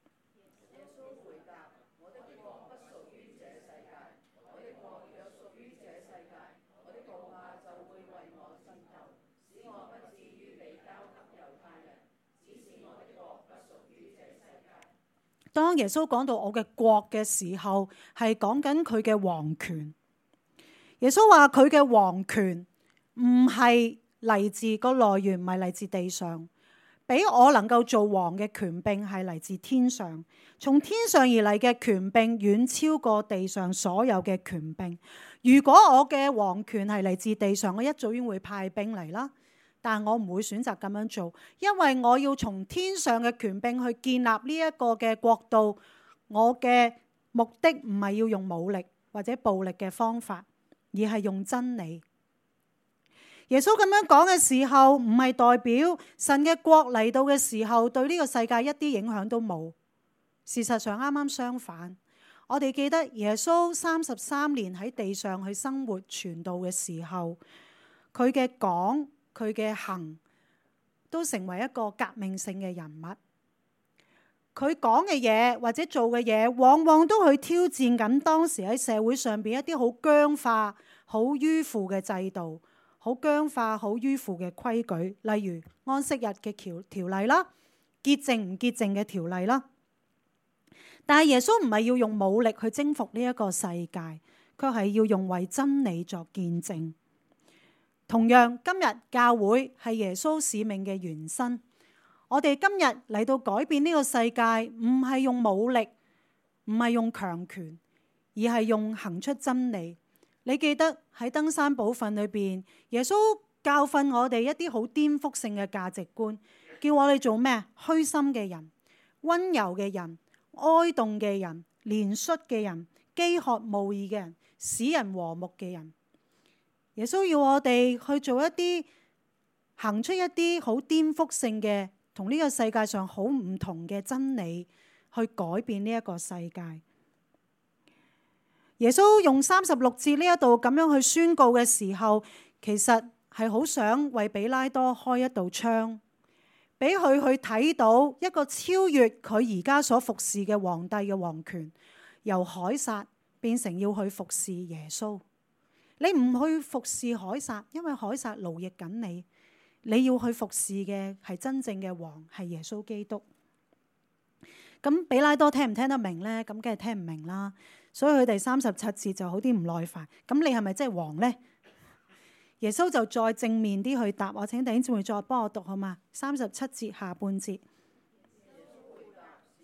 當耶穌講到我嘅國嘅時候，係講緊佢嘅王權。耶穌話佢嘅王權唔係嚟自個來源，唔係嚟自地上，俾我能夠做王嘅權柄係嚟自天上。從天上而嚟嘅權柄遠超過地上所有嘅權柄。如果我嘅王權係嚟自地上，我一早已經會派兵嚟啦。但我唔會選擇咁樣做，因為我要從天上嘅權柄去建立呢一個嘅國度。我嘅目的唔係要用武力或者暴力嘅方法，而係用真理。耶穌咁樣講嘅時候，唔係代表神嘅國嚟到嘅時候對呢個世界一啲影響都冇。事實上啱啱相反。我哋記得耶穌33年喺地上去生活傳道嘅時候，佢嘅講，佢嘅行都成為一個革命性嘅人物。佢講嘅嘢或者做嘅嘢，往往都去挑戰緊當時喺社會上邊一啲好僵化、好迂腐嘅制度，好僵化、好迂腐嘅規矩，例如安息日嘅條例啦，潔淨唔潔淨嘅條例啦。但係耶穌唔係要用武力去征服呢一個世界，佢係要用為真理作見證。同樣，今日教會係耶穌使命嘅原身。我哋今日嚟到改變呢個世界，唔係用武力，唔係用強權，而係用行出真理。你記得喺登山寶訓裏邊，耶穌教訓我哋一啲好顛覆性嘅價值觀，叫我哋做咩？虛心嘅人、溫柔嘅人、哀慟嘅人、憐恤嘅人、飢渴慕義嘅人、使人和睦嘅人。耶穌要我哋去做一啲，行出一啲好顛覆性嘅，同呢個世界上好唔同嘅真理，去改變呢一個世界。耶穌用36節呢一度咁樣去宣告嘅時候，其實係好想為比拉多開一道窗，俾佢去睇到一個超越佢而家所服侍嘅皇帝嘅皇權，由凱撒變成要去服侍耶穌。你唔去服侍凱撒，因為凱撒奴役緊你。你要去服侍嘅係真正嘅王，係耶穌基督。咁比拉多聽唔聽得明呢？咁梗係聽唔明啦。所以佢第37節就好啲唔耐煩。咁你係咪真係王呢？耶穌就再正面啲去答。我請弟兄姊妹再幫我讀好嘛？37節下半節。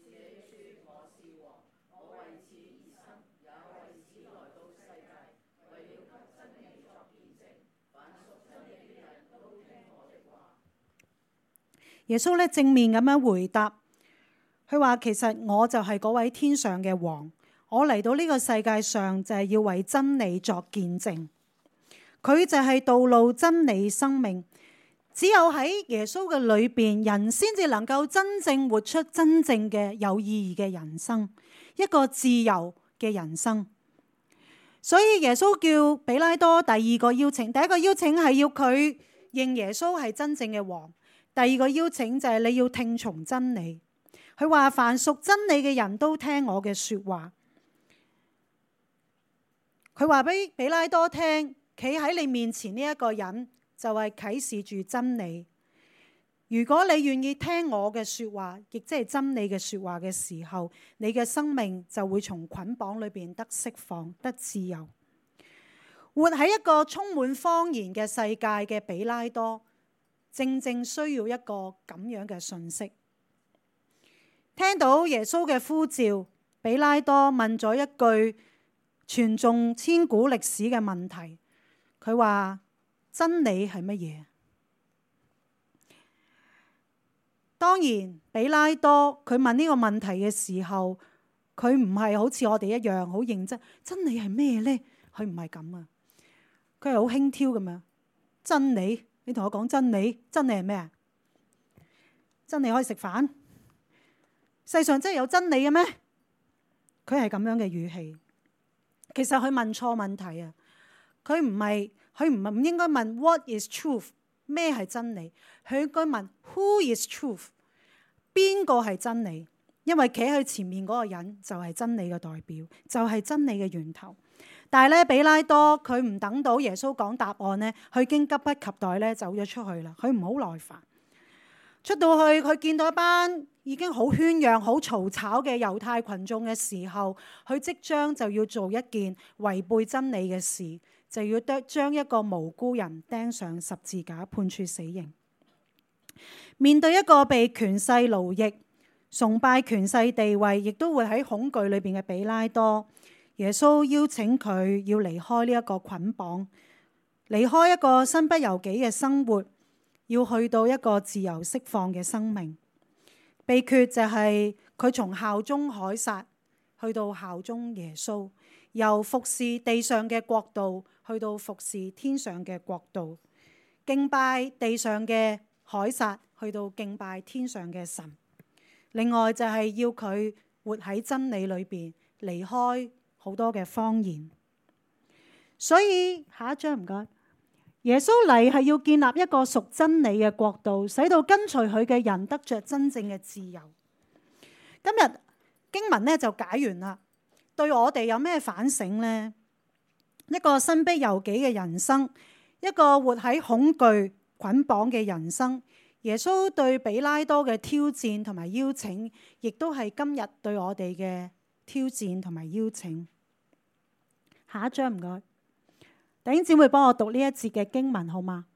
耶穌咧正面咁樣回答，佢話其實我就係嗰位天上嘅王，我嚟到呢個世界上就係要為真理作見證。佢就係道路、真理、生命。只有喺耶穌嘅裏邊，人先至能夠真正活出真正嘅有意義嘅人生，一個自由嘅人生。所以耶穌叫彼拉多第二個邀請，第一個邀請係要佢認耶穌係真正嘅王，第二個邀請就係你要聽從真理。佢話凡屬真理嘅人都聽我嘅說話。佢話俾彼拉多聽，企喺你面前呢一個人就係啟示住真理。如果你願意聽我嘅說話，亦即係真理嘅說話嘅時候，你嘅生命就會從捆綁裏邊得釋放，得自由。活喺一個充滿謊言嘅世界嘅彼拉多，正正需要一個咁樣嘅訊息。聽到耶穌嘅呼召，彼拉多問咗一句傳頌千古歷史嘅問題，佢話：真理係乜嘢？當然，彼拉多佢問呢個問題嘅時候，佢唔係好似我哋一樣好認真。真理係咩呢？佢唔係咁啊，佢係好輕佻咁樣。真理，你同我講真理，真理係咩啊？真理可以食飯？世上真係有真理嘅咩？佢係咁樣嘅語氣。其實佢問錯問題啊！佢唔應該問 What is truth？ 咩係真理？佢應該問 Who is truth？ 邊個係真理？因為企喺前面嗰個人就係真理嘅代表，就係真理嘅源頭。但係咧，彼拉多佢唔等到耶穌講答案咧，佢已經急不及待咧走咗出去啦。佢唔好耐煩，出到去佢見到一班已經好喧嚷、好嘈吵嘅猶太群眾嘅時候，佢即將就要做一件違背真理嘅事，就要將一個無辜人釘上十字架，判處死刑。面對一個被權勢奴役、崇拜權勢地位，亦都會喺恐懼裏邊嘅彼拉多，耶穌邀請佢要離開呢一個捆綁，離開一個身不由己嘅生活，要去到一個自由釋放嘅生命。秘訣就係佢從效忠凱撒去到效忠耶穌，由服侍地上嘅國度去到服侍天上嘅國度，敬拜地上嘅凱撒去到敬拜天上嘅神。另外就係要佢活喺真理裏邊，離開好多嘅謊言。所以下一章唔該，耶穌嚟係要建立一個屬真理嘅國度，使到跟隨佢嘅人得着真正嘅自由。今日經文咧就解完啦，對我哋有咩反省呢？一個身不由己嘅人生，一個活喺恐懼捆綁嘅人生。耶穌對彼拉多嘅挑戰同埋邀請，亦都係今日對我哋嘅挑戰同埋邀請。下一章唔該，弟兄姊妹幫我讀呢一節嘅經文好嗎？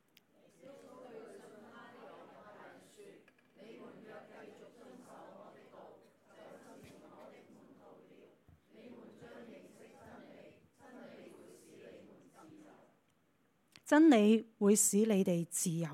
真理會使你哋自由。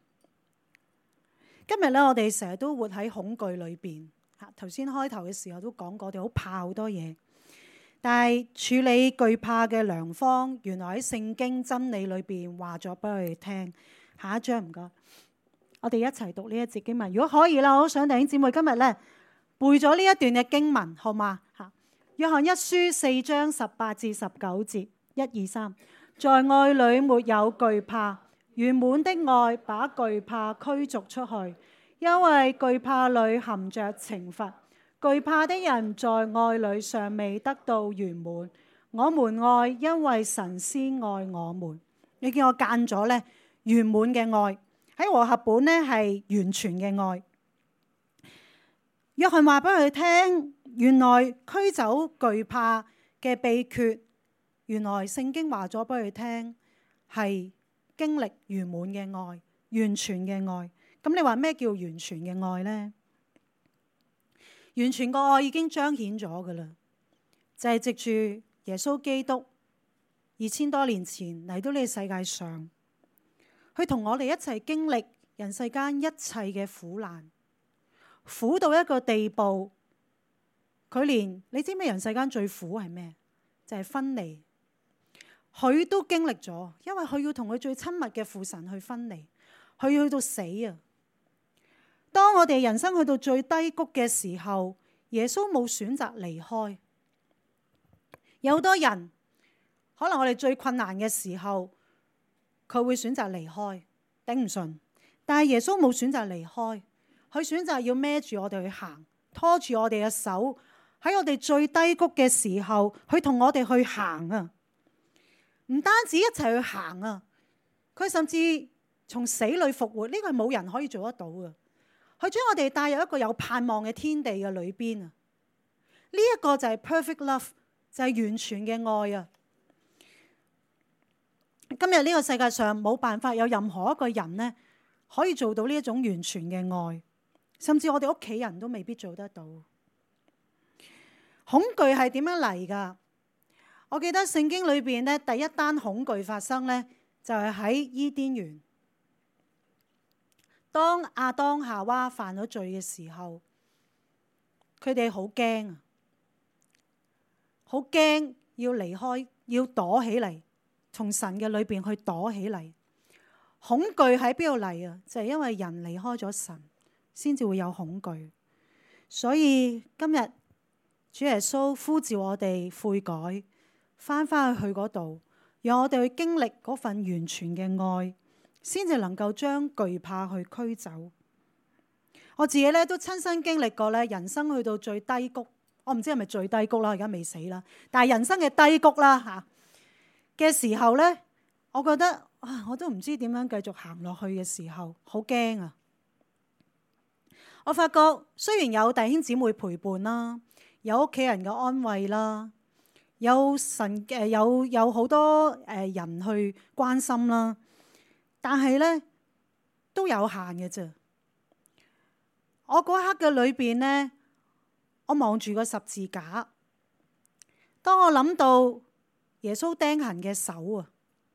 今日咧，我哋成日都活喺恐懼裏邊。頭先開頭嘅時候都講過，我哋好怕好多嘢。但係處理懼怕嘅良方，原來喺聖經真理裏邊話咗俾我哋聽。下一章唔該，我哋一齊讀呢一節經文。如果可以啦，我好想弟兄姊妹今日咧背咗呢一段嘅經文，好嗎？約翰一書4章18至19節，1、2、3。在愛裏沒有懼怕，圓滿的愛把懼怕驅逐出去，因為懼怕裏含着懲罰。懼怕的人在愛裏尚未得到圓滿。我們愛，因為神先愛我們。你見我間咗呢，圓滿嘅愛喺和合本呢係完全嘅愛。約翰話俾佢聽，原來驅走懼怕嘅秘訣，原來聖經話咗俾佢聽，係經歷圓滿嘅愛，完全嘅愛。咁你話咩叫完全嘅愛呢？完全個愛已經彰顯咗噶啦，就係藉住耶穌基督2000多年前嚟到呢個世界上，佢同我哋一齊經歷人世間一切嘅苦難，苦到一個地步，你知唔知人世間最苦係咩？就係分離。佢都經歷咗，因為佢要同佢最親密嘅父神去分離，佢要去到死啊！當我哋人生去到最低谷嘅時候，耶穌冇選擇離開。有好多人可能我哋最困難嘅時候，佢會選擇離開，頂唔順。但係耶穌冇選擇離開，佢選擇要孭住我哋去行，拖住我哋嘅手，喺我哋最低谷嘅時候，佢同我哋去行啊！唔單止一齊去行啊，佢甚至從死裏復活，呢個係冇人可以做得到嘅。佢將我哋帶入一個有盼望嘅天地嘅裏邊啊！呢一個就係 perfect love， 就係完全嘅愛啊！今日呢個世界上冇辦法有任何一個人呢可以做到呢一種完全嘅愛，甚至我哋屋企人都未必做得到。恐懼係點樣嚟㗎？我記得聖經裏邊咧，第一單恐懼發生咧，就係喺伊甸園。當亞當夏娃犯咗罪嘅時候，佢哋好驚啊，好驚要離開，要躲起嚟，從神嘅裏邊去躲起嚟。恐懼喺邊度嚟啊？就係因為人離開咗神，先至會有恐懼。所以今日主耶穌呼召我哋悔改，翻返去嗰度，讓我哋去經歷嗰份完全嘅愛，先至能夠將懼怕去驅走。我自己咧都親身經歷過咧，人生去到最低谷，我唔知係咪最低谷啦，而家未死啦，但係人生嘅低谷啦嚇嘅時候咧，我覺得我都唔知點樣繼續行落去嘅時候，好驚啊！我發覺雖然有弟兄姊妹陪伴啦，有屋企人嘅安慰啦，有神有好多人去關心啦，但係咧都有限嘅啫。我嗰刻嘅裏邊咧，我望住個十字架，當我諗到耶穌釘痕嘅手啊，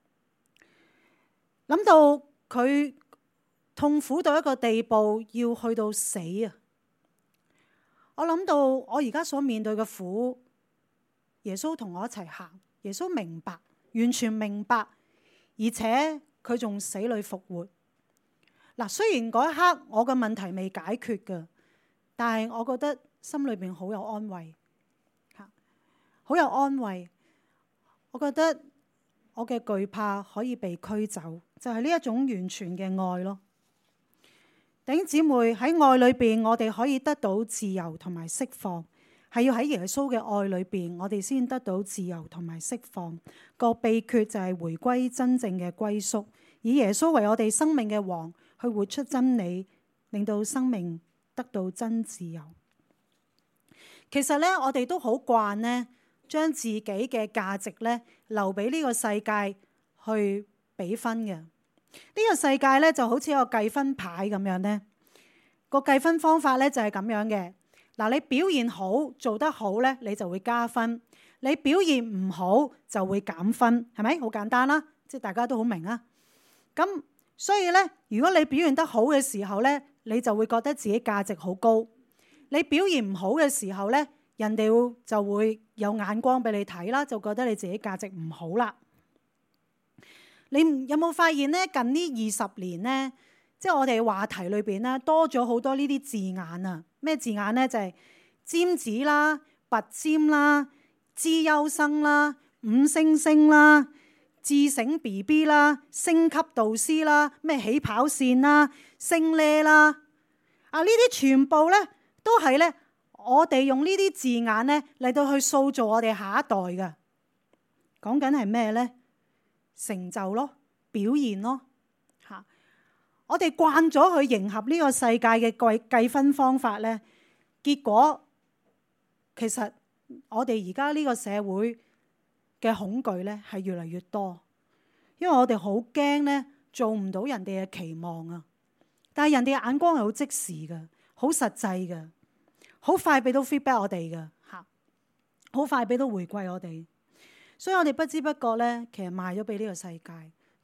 諗到佢痛苦到一個地步要去到死啊，我諗到我而家所面對嘅苦，耶穌同我一齊行，耶穌明白，完全明白，而且佢仲死裏復活。嗱，雖然嗰一刻我嘅問題未解決㗎，但係我覺得心裏邊好有安慰，好有安慰。我覺得我嘅懼怕可以被驅走，就係呢一種完全嘅愛咯。弟兄姊妹，喺愛裏邊，我哋可以得到自由同埋釋放，係要喺耶穌嘅愛裏邊，我哋先得到自由同埋釋放。個秘訣就係回歸真正嘅歸宿，以耶穌為我哋生命嘅王，去活出真理，令到生命得到真自由。其實咧，我哋都好慣咧，將自己嘅價值咧留俾呢個世界去比分嘅。呢個世界咧就好似一個計分牌咁樣咧，個計分方法咧就係咁樣嘅。嗱，你表現好，做得好咧，你就會加分；你表現唔好就會減分，係咪？好簡單啦，即係大家都好明啊。咁所以咧，如果你表現得好嘅時候咧，你就會覺得自己價值好高；你表現唔好嘅時候咧，人哋就會有眼光俾你睇啦，就覺得你自己價值唔好啦。你有冇發現咧？近呢20年咧，即係我哋話題裏邊咧，多咗好多呢啲字眼啊！咩字眼咧？就係尖子啦、拔尖啦、資優生啦、五星星啦、智醒 BB 啦、升級導師啦、咩起跑線啦、升呢啦，呢啲全部咧都係咧，我哋用呢啲字眼咧嚟到去塑造我哋下一代嘅。講緊係咩咧？成就咯，表現咯，我哋慣咗去迎合呢個世界嘅計分方法咧，結果其實我哋而家呢個社會嘅恐懼咧係越嚟越多，因為我哋好驚咧做唔到人哋嘅期望啊！但係人哋嘅眼光係好即時嘅，好實際嘅，好快俾到 feedback 我哋嘅，好快俾到回饋我哋。所以我哋不知不覺咧，其實賣咗俾呢個世界，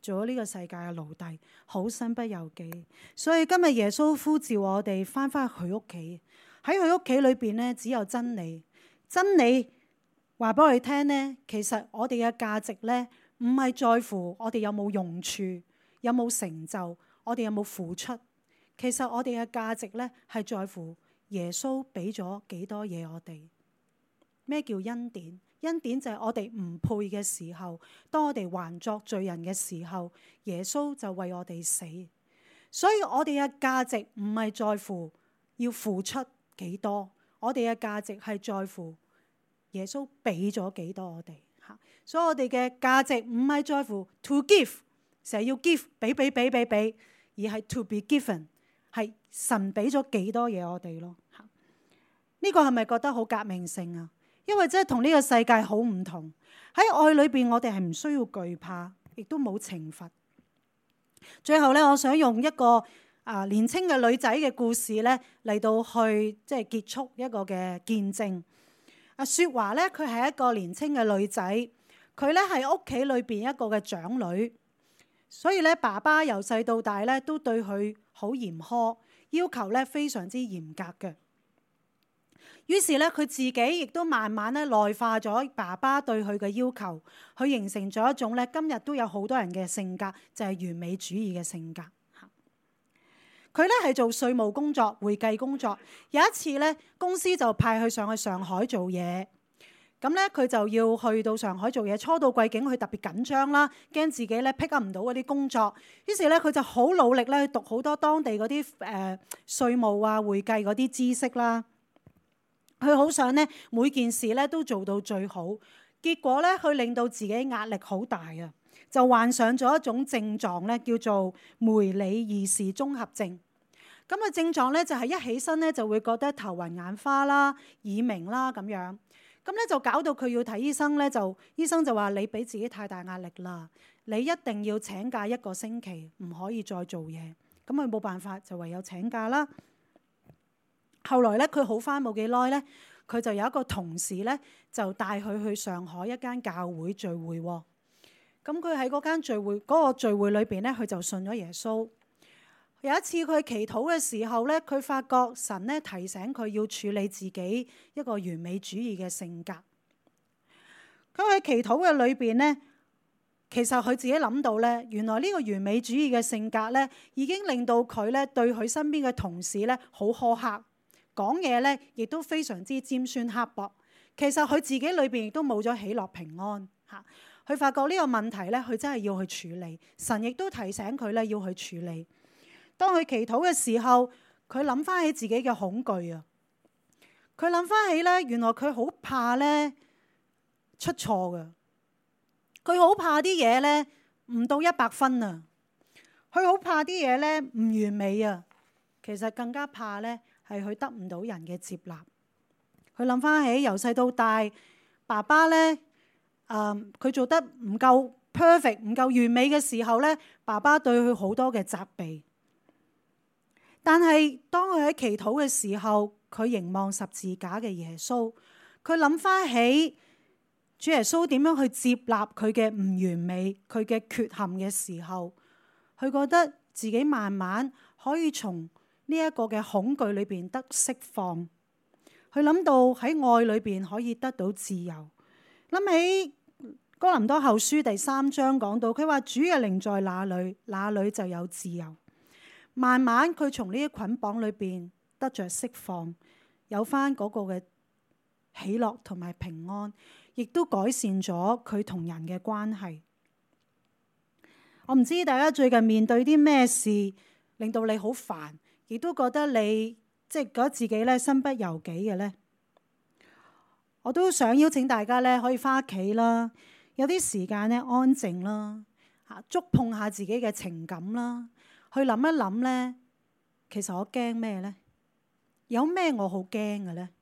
做咗呢個世界嘅奴隸，好身不由己。所以今日耶穌呼召我哋翻返去佢屋企，喺佢屋企裏邊咧，只有真理。真理話俾我哋聽咧，其實我哋嘅價值咧，唔係在乎我哋有冇用處，有冇成就，我哋有冇付出。其實我哋嘅價值咧，係在乎耶穌俾咗幾多嘢我哋。咩叫恩典？恩典就係我哋唔配嘅時候，當我哋還作罪人嘅時候，耶穌就為我哋死。所以我哋嘅價值唔係在乎要付出幾多，我哋嘅價值係在乎耶穌俾咗幾多我哋。所以我哋嘅價值唔係在乎 to give， 成日要 give 俾，而係 to be given， 係神俾咗幾多嘢我哋咯。呢個係咪覺得好革命性啊？因為真係同呢個世界好唔同。喺愛裏邊，我哋係唔需要懼怕，亦都冇懲罰。最後咧，我想用一個年輕嘅女仔嘅故事咧嚟到去即係結束一個嘅見證。雪華咧，佢係一個年輕嘅女仔，佢咧係屋企裏邊一個嘅長女，所以咧爸爸由細到大咧都對佢好嚴苛，要求咧非常之嚴格嘅。於是咧，佢自己亦都慢慢咧內化咗爸爸對佢嘅要求，佢形成咗一種咧今日都有好多人嘅性格，就係完美主義嘅性格。佢咧係做稅務工作、會計工作。有一次咧，公司就派佢上去上海做嘢，咁咧佢就要去到上海做嘢。初到貴境，佢特別緊張啦，驚自己咧 pick up 唔到嗰啲工作。於是咧，佢就好努力咧去讀好多當地嗰啲稅務啊、會計嗰啲知識啦。佢好想咧每件事咧都做到最好，結果咧佢令到自己壓力好大啊，就患上咗一種症狀咧，叫做梅里爾氏綜合症。咁嘅症狀咧就係一起身咧就會覺得頭暈眼花啦、耳鳴啦咁樣。咁咧就搞到佢要睇醫生咧，醫生就話你俾自己太大壓力啦，你一定要請假1個星期，唔可以再做嘢。咁佢冇辦法，就唯有請假啦。後來咧，佢好返冇幾耐咧，佢就有一個同事咧，就帶佢去上海一間教會聚會。咁佢喺嗰間聚會嗰個聚會裏邊咧，佢就信咗耶穌。有一次佢祈禱嘅時候咧，佢發覺神咧提醒佢要處理自己一個完美主義嘅性格。佢喺祈禱嘅裏邊咧，其實佢自己諗到咧，原來呢個完美主義嘅性格咧，已經令到佢咧對佢身邊嘅同事咧好苛刻。講嘢咧，亦都非常之尖酸刻薄。其實佢自己裏邊亦都冇咗喜樂平安嚇。佢發覺呢個問題咧，佢真係要去處理。神亦都提醒佢咧要去處理。當佢祈禱嘅時候，佢諗翻起自己嘅恐懼啊。佢諗翻起咧，原來佢好怕咧出錯㗎。佢好怕啲嘢咧唔到100分啊。佢好怕啲嘢咧唔完美啊。其實更加怕咧。係佢得唔到人嘅接納。佢諗翻起由細到大，爸爸咧，佢做得唔夠 perfect， 唔夠完美嘅時候咧，爸爸對佢好多嘅責備。但係當佢喺祈禱嘅時候，佢凝望十字架嘅耶穌，佢諗翻起主耶穌點樣去接納佢嘅唔完美、佢嘅缺陷嘅時候，佢覺得自己慢慢可以從呢一個嘅恐懼裏邊得釋放，佢諗到喺愛裏邊可以得到自由。諗起哥林多後書第3章講到，佢話主嘅靈在哪裏，哪裏就有自由。慢慢佢從呢啲捆綁裏邊得着釋放，有翻嗰個嘅喜樂同埋平安，亦都改善咗佢同人嘅關係。我唔知大家最近面對啲咩事令到你好煩，亦都覺得你覺得自己咧身不由己嘅咧，我都想邀請大家咧可以翻屋企啦，有啲時間咧安靜啦，觸碰下自己嘅情感啦，去諗一諗咧，其實我驚咩咧？有咩我好驚嘅咧？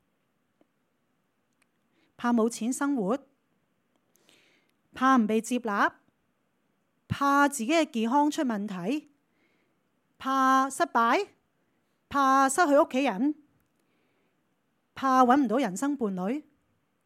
怕冇錢生活，怕唔被接納，怕自己嘅健康出問題，怕失敗。怕失去屋企人，怕揾唔到人生伴侶。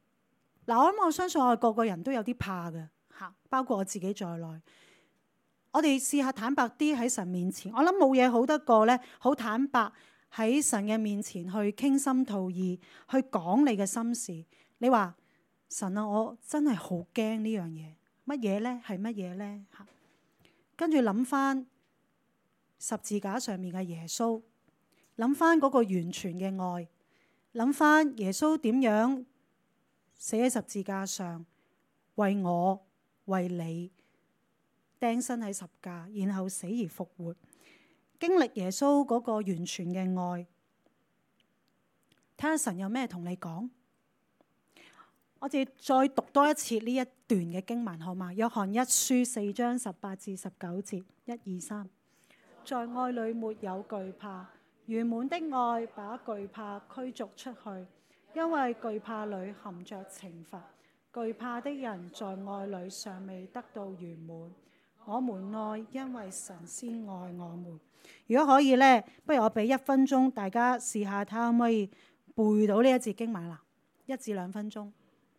我相信我哋個個人都有啲怕嘅，包括我自己在內。 我哋試下坦白啲喺神面前，我諗冇嘢好得過咧，好坦白喺神嘅面前去傾心吐意，去講你嘅心事。你話神啊，我真係好驚呢樣嘢，乜嘢咧？係乜嘢咧？嚇！跟住諗翻十字架上面嘅耶穌，諗翻嗰個完全嘅愛，諗翻耶穌點樣死喺十字架上，為我為你釘身喺十架，然後死而復活，經歷耶穌嗰個完全嘅愛。睇下神有咩同你講。我哋再讀多一次呢一段嘅經文好嗎？約翰一書4章18至19節，1、2、3。在愛裏沒有懼怕，圓滿的愛把懼怕驅逐出去，因為懼怕裏含着懲罰。懼怕的人在愛裏尚未得到圓滿。我們愛，因為神先愛我們。如果可以呢，不如我俾1分鐘，大家試下睇下可唔可以背到呢一節經文啦，1至2分鐘。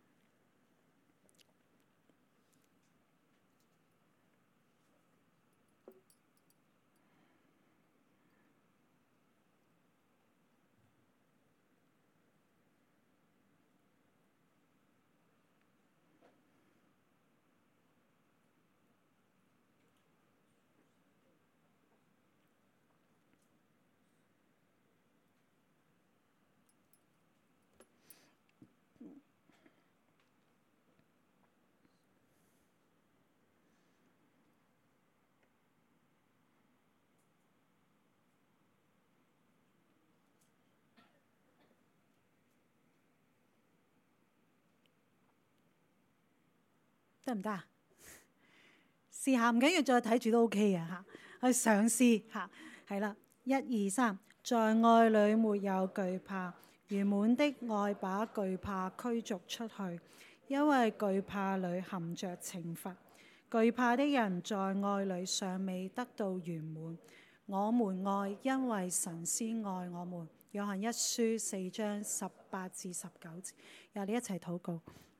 得唔得啊？試下唔緊要，再睇住都 OK 嘅嚇，去嘗試嚇，係啦，1、2、3，在愛裏沒有懼怕，圓滿的愛把懼怕驅逐出去，因為懼怕裏含着懲罰。懼怕的人在愛裏尚未得到圓滿。我們愛，因為神先愛我們。約翰一書4章18至19節，由我哋一齊禱告。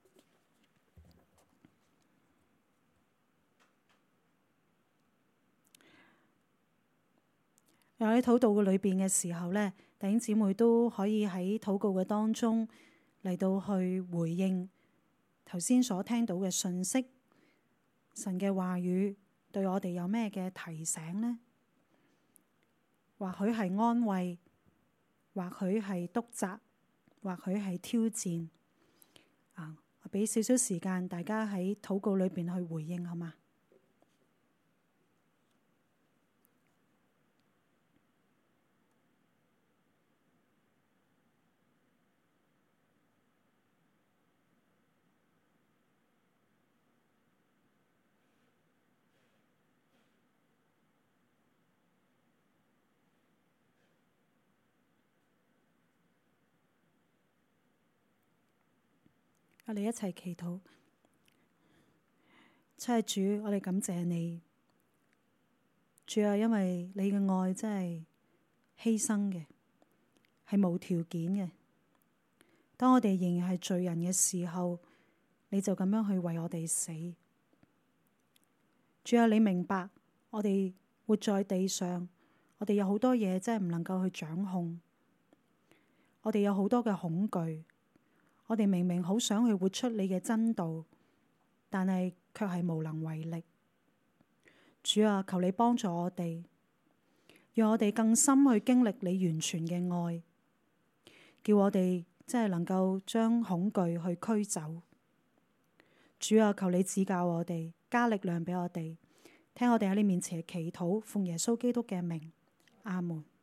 又喺禱告嘅裏邊嘅時候呢，弟兄姊妹都可以喺禱告嘅當中嚟到去回應頭先所聽到嘅信息。神嘅話語對我哋有咩嘅提醒呢？或許係安慰，或許係督責，或許係挑戰。我俾少少時間大家喺禱告裏邊去回應，好嗎？我哋一齊祈禱。親愛主，我哋感謝你，主啊，因為你嘅愛真係犧牲嘅，係無條件嘅。當我哋仍然係罪人嘅時候，你就咁樣去為我哋死。主啊，你明白我哋活在地上，我哋有好多嘢真係唔能夠去掌控，我哋有好多嘅恐懼。我哋明明好想去活出你嘅真道，但係卻係無能為力。主啊，求你幫助我哋，讓我哋更深去經歷你完全嘅愛，叫我哋真係能夠將恐懼去驅走。主啊，求你指教我哋，加力量俾我哋，聽我哋喺你面前嘅祈禱，奉耶穌基督嘅名，阿門。